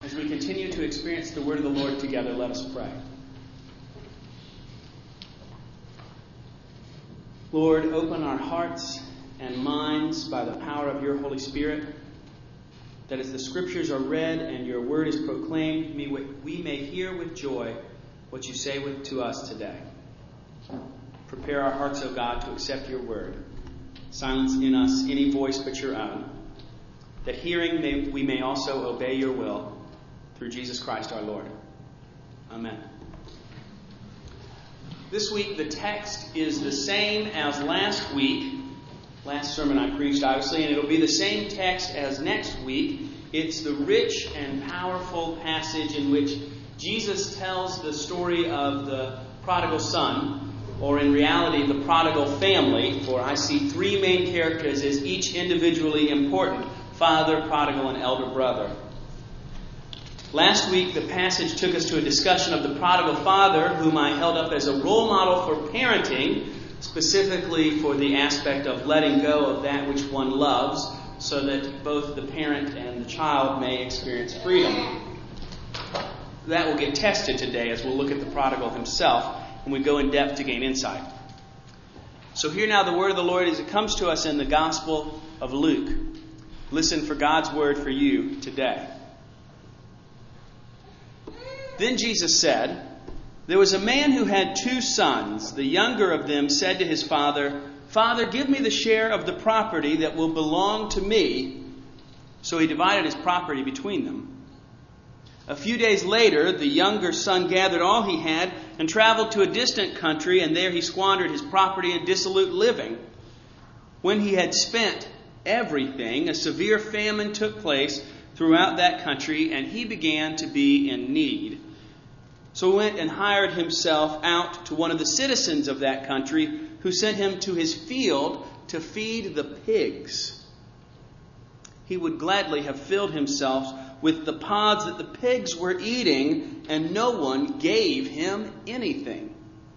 As we continue to experience the word of the Lord together, let us pray. Lord, open our hearts and minds by the power of your Holy Spirit, that as the Scriptures are read and your word is proclaimed, we may hear with joy what you say to us today. Prepare our hearts, O God, to accept your word. Silence in us any voice but your own, that hearing we may also obey your will, through Jesus Christ our Lord. Amen. This week the text is the same as last week. Last sermon I preached, obviously, and it'll be the same text as next week. It's the rich and powerful passage in which Jesus tells the story of the prodigal son, or in reality the prodigal family, for I see three main characters as each individually important: father, prodigal, and elder brother. Last week, the passage took us to a discussion of the prodigal father, whom I held up as a role model for parenting, specifically for the aspect of letting go of that which one loves, so that both the parent and the child may experience freedom. That will get tested today as we'll look at the prodigal himself and we go in depth to gain insight. So hear now the word of the Lord as it comes to us in the Gospel of Luke. Listen for God's word for you today. Then Jesus said, "There was a man who had 2 sons. The younger of them said to his father, 'Father, give me the share of the property that will belong to me.' So he divided his property between them. A few days later, the younger son gathered all he had and traveled to a distant country, and there he squandered his property in dissolute living. When he had spent everything, a severe famine took place throughout that country, and he began to be in need. So he went and hired himself out to one of the citizens of that country, who sent him to his field to feed the pigs. He would gladly have filled himself with the pods that the pigs were eating, and no one gave him anything.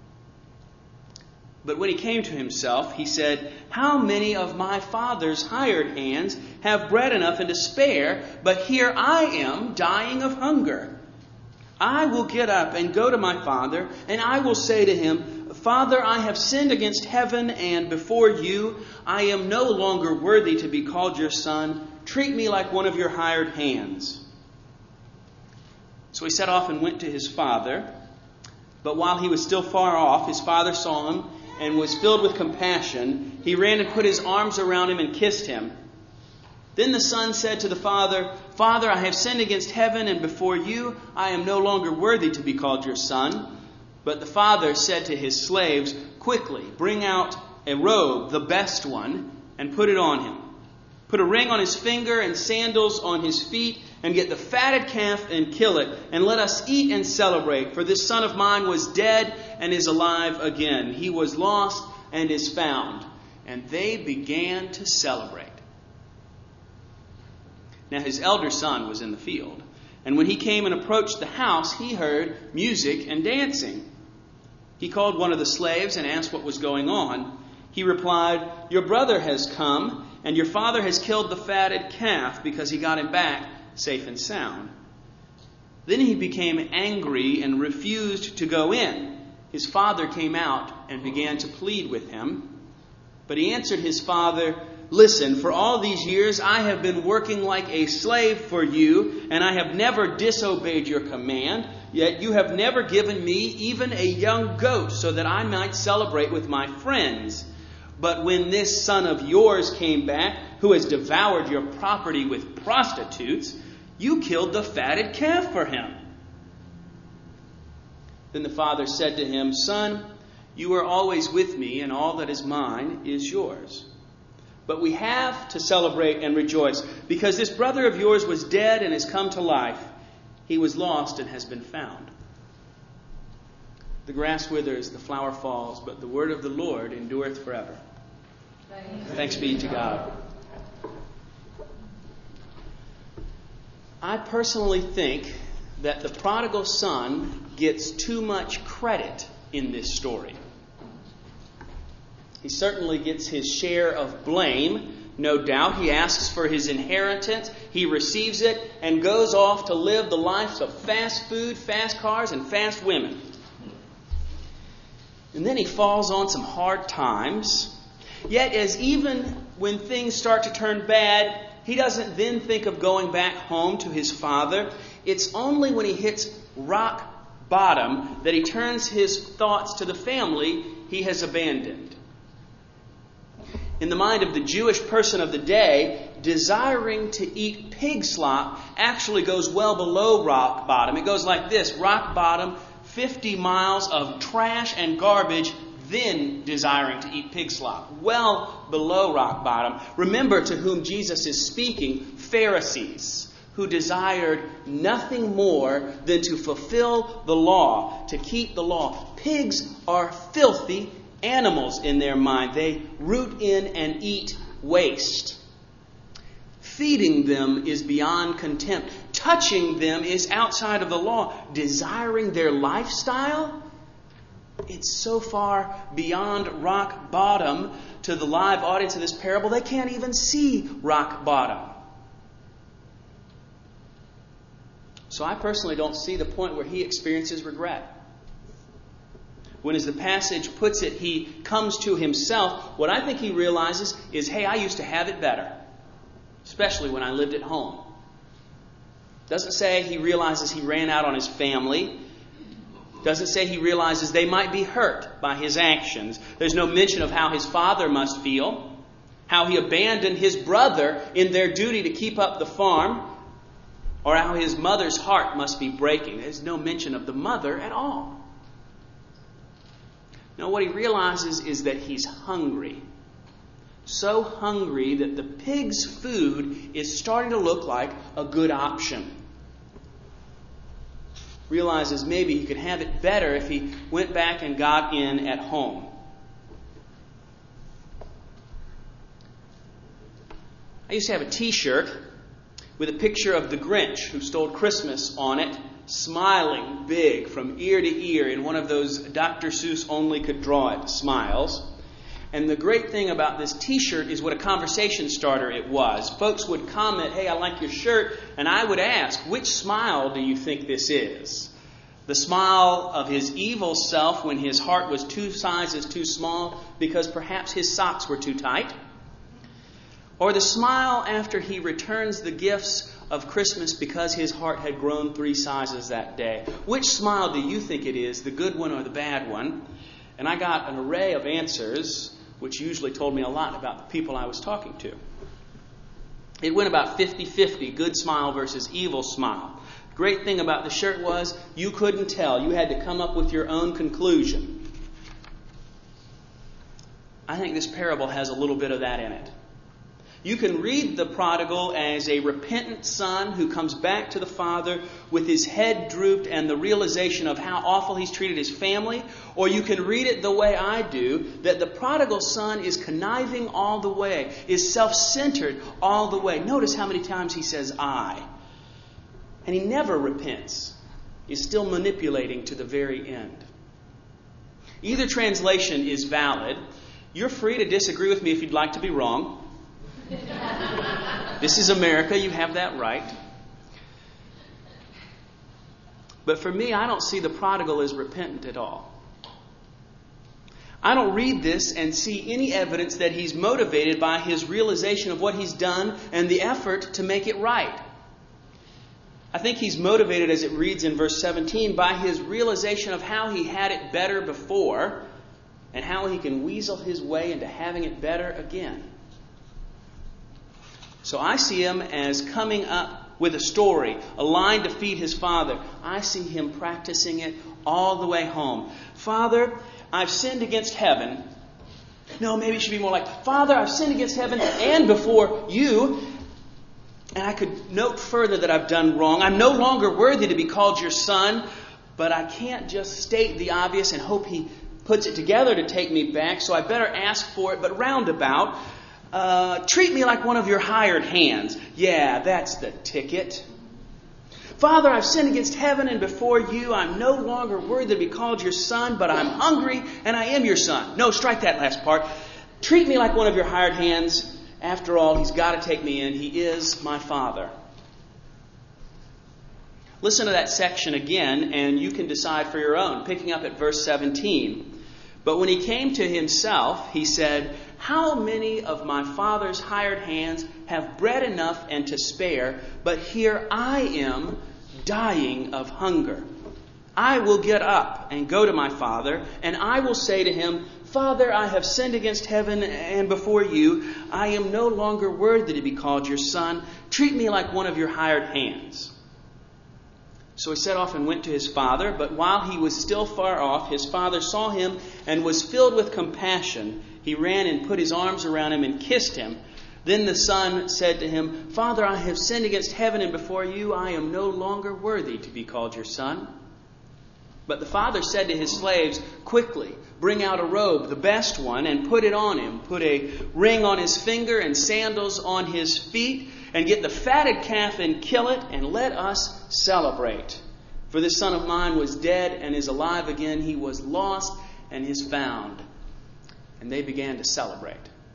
But when he came to himself, he said, 'How many of my father's hired hands have bread enough and to spare, but here I am dying of hunger? I will get up and go to my father, and I will say to him, Father, I have sinned against heaven and before you. I am no longer worthy to be called your son. Treat me like one of your hired hands.' So he set off and went to his father. But while he was still far off, his father saw him and was filled with compassion. He ran and put his arms around him and kissed him. Then the son said to the father, 'Father, I have sinned against heaven and before you. I am no longer worthy to be called your son.' But the father said to his slaves, 'Quickly, bring out a robe, the best one, and put it on him. Put a ring on his finger and sandals on his feet, and get the fatted calf and kill it, and let us eat and celebrate. For this son of mine was dead and is alive again. He was lost and is found.' And they began to celebrate. Now his elder son was in the field, and when he came and approached the house, he heard music and dancing. He called one of the slaves and asked what was going on. He replied, 'Your brother has come, and your father has killed the fatted calf because he got him back safe and sound.' Then he became angry and refused to go in. His father came out and began to plead with him. But he answered his father, 'Listen, for all these years I have been working like a slave for you, and I have never disobeyed your command. Yet you have never given me even a young goat so that I might celebrate with my friends. But when this son of yours came back, who has devoured your property with prostitutes, you killed the fatted calf for him.' Then the father said to him, 'Son, you are always with me, and all that is mine is yours. But we have to celebrate and rejoice, because this brother of yours was dead and has come to life. He was lost and has been found.' The grass withers, the flower falls, but the word of the Lord endureth forever." Thanks be to God. I personally think that the prodigal son gets too much credit in this story. He certainly gets his share of blame No doubt he asks for his inheritance, he receives it, and goes off to live the lives of fast food, fast cars, and fast women. And then he falls on some hard times. Yet, as even when things start to turn bad, he doesn't then think of going back home to his father. It's only when he hits rock bottom that he turns his thoughts to the family he has abandoned. In the mind of the Jewish person of the day, desiring to eat pig slop actually goes well below rock bottom. It goes like this: rock bottom, 50 miles of trash and garbage, then desiring to eat pig slop. Well below rock bottom. Remember to whom Jesus is speaking: Pharisees, who desired nothing more than to fulfill the law, to keep the law. Pigs are filthy animals in their mind. They root in and eat waste. Feeding them is beyond contempt. Touching them is outside of the law. Desiring their lifestyle, it's so far beyond rock bottom to the live audience of this parable, they can't even see rock bottom. So I personally don't see the point where he experiences regret. When, as the passage puts it, he comes to himself, what I think he realizes is, hey, I used to have it better, especially when I lived at home. Doesn't say he realizes he ran out on his family. Doesn't say he realizes they might be hurt by his actions. There's no mention of how his father must feel, how he abandoned his brother in their duty to keep up the farm, or how his mother's heart must be breaking. There's no mention of the mother at all. No, what he realizes is that he's hungry. So hungry that the pig's food is starting to look like a good option. Realizes maybe he could have it better if he went back and got in at home. I used to have a t-shirt with a picture of the Grinch who stole Christmas on it, smiling big from ear to ear in one of those Dr. Seuss only could draw it smiles. And the great thing about this t-shirt is what a conversation starter it was. Folks would comment, hey, I like your shirt. And I would ask, which smile do you think this is? The smile of his evil self when his heart was 2 sizes too small because perhaps his socks were too tight? Or the smile after he returns the gifts of Christmas because his heart had grown 3 sizes that day? Which smile do you think it is, the good one or the bad one? And I got an array of answers, which usually told me a lot about the people I was talking to. It went about 50-50, good smile versus evil smile. The great thing about the shirt was you couldn't tell. You had to come up with your own conclusion. I think this parable has a little bit of that in it. You can read the prodigal as a repentant son who comes back to the father with his head drooped and the realization of how awful he's treated his family. Or you can read it the way I do, that the prodigal son is conniving all the way, is self-centered all the way. Notice how many times he says, I. And he never repents. He's still manipulating to the very end. Either translation is valid. You're free to disagree with me if you'd like to be wrong. This is America. You have that right. But for me, I don't see the prodigal as repentant at all. I don't read this and see any evidence that he's motivated by his realization of what he's done and the effort to make it right. I think he's motivated, as it reads in verse 17, by his realization of how he had it better before and how he can weasel his way into having it better again. So I see him as coming up with a story, a line to feed his father. I see him practicing it all the way home. Father, I've sinned against heaven. No, maybe it should be more like, Father, I've sinned against heaven and before you. And I could note further that I've done wrong. I'm no longer worthy to be called your son, but I can't just state the obvious and hope he puts it together to take me back, so I better ask for it, but roundabout. Treat me like one of your hired hands. Yeah, that's the ticket. Father, I've sinned against heaven and before you. I'm no longer worthy to be called your son, but I'm hungry and I am your son. No, strike that last part. Treat me like one of your hired hands after all, he's got to take me in. He is my Father. Listen to that section again, and you can decide for your own, picking up at verse 17. But when he came to himself, he said, "How many of my father's hired hands have bread enough and to spare, but here I am dying of hunger? I will get up and go to my father, and I will say to him, 'Father, I have sinned against heaven and before you. I am no longer worthy to be called your son. Treat me like one of your hired hands.' So he set off and went to his father, but while he was still far off, his father saw him and was filled with compassion. He ran and put his arms around him and kissed him. Then the son said to him, 'Father, I have sinned against heaven and before you. I am no longer worthy to be called your son.' But the father said to his slaves, 'Quickly, bring out a robe, the best one, and put it on him. Put a ring on his finger and sandals on his feet, and get the fatted calf and kill it, and let us celebrate. For this son of mine was dead and is alive again. He was lost and is found.' And they began to celebrate."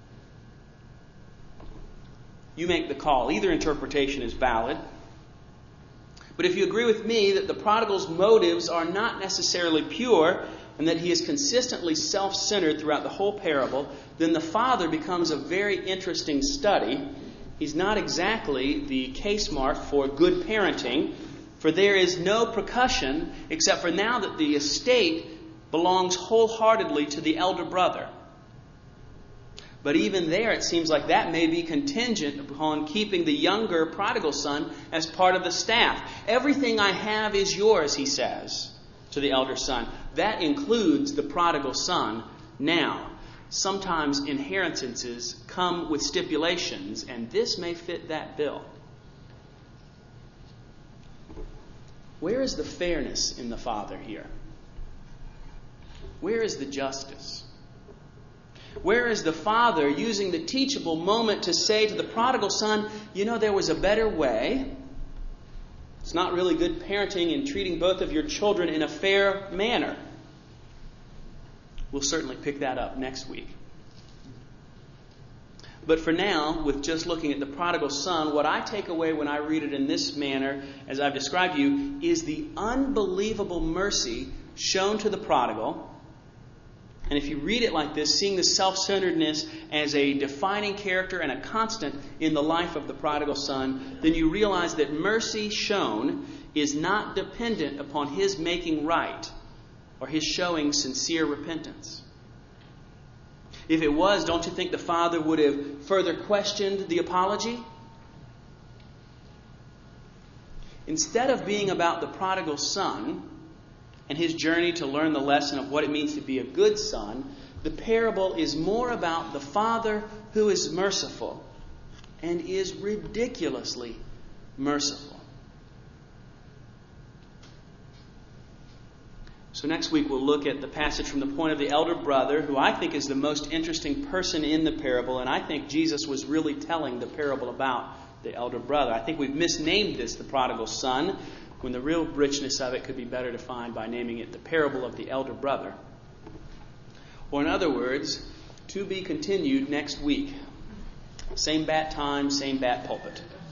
You make the call. Either interpretation is valid. But if you agree with me that the prodigal's motives are not necessarily pure, and that he is consistently self-centered throughout the whole parable, then the father becomes a very interesting study. He's not exactly the case mark for good parenting, for there is no percussion except for now that the estate belongs wholeheartedly to the elder brother. But even there, it seems like that may be contingent upon keeping the younger prodigal son as part of the staff. "Everything I have is yours," he says to the elder son. That includes the prodigal son now. Sometimes inheritances come with stipulations, and this may fit that bill. Where is the fairness in the father here? Where is the justice? Where is the father using the teachable moment to say to the prodigal son, "You know, there was a better way. It's not really good parenting in treating both of your children in a fair manner." We'll certainly pick that up next week. But for now, with just looking at the prodigal son, what I take away when I read it in this manner, as I've described to you, is the unbelievable mercy shown to the prodigal. And if you read it like this, seeing the self-centeredness as a defining character and a constant in the life of the prodigal son, then you realize that mercy shown is not dependent upon his making right or his showing sincere repentance. If it was, don't you think the father would have further questioned the apology? Instead of being about the prodigal son and his journey to learn the lesson of what it means to be a good son, the parable is more about the father who is merciful and is ridiculously merciful. So next week we'll look at the passage from the point of the elder brother, who I think is the most interesting person in the parable, and I think Jesus was really telling the parable about the elder brother. I think we've misnamed this the prodigal son, when the real richness of it could be better defined by naming it the parable of the elder brother. Or in other words, to be continued next week. Same bat time, same bat pulpit.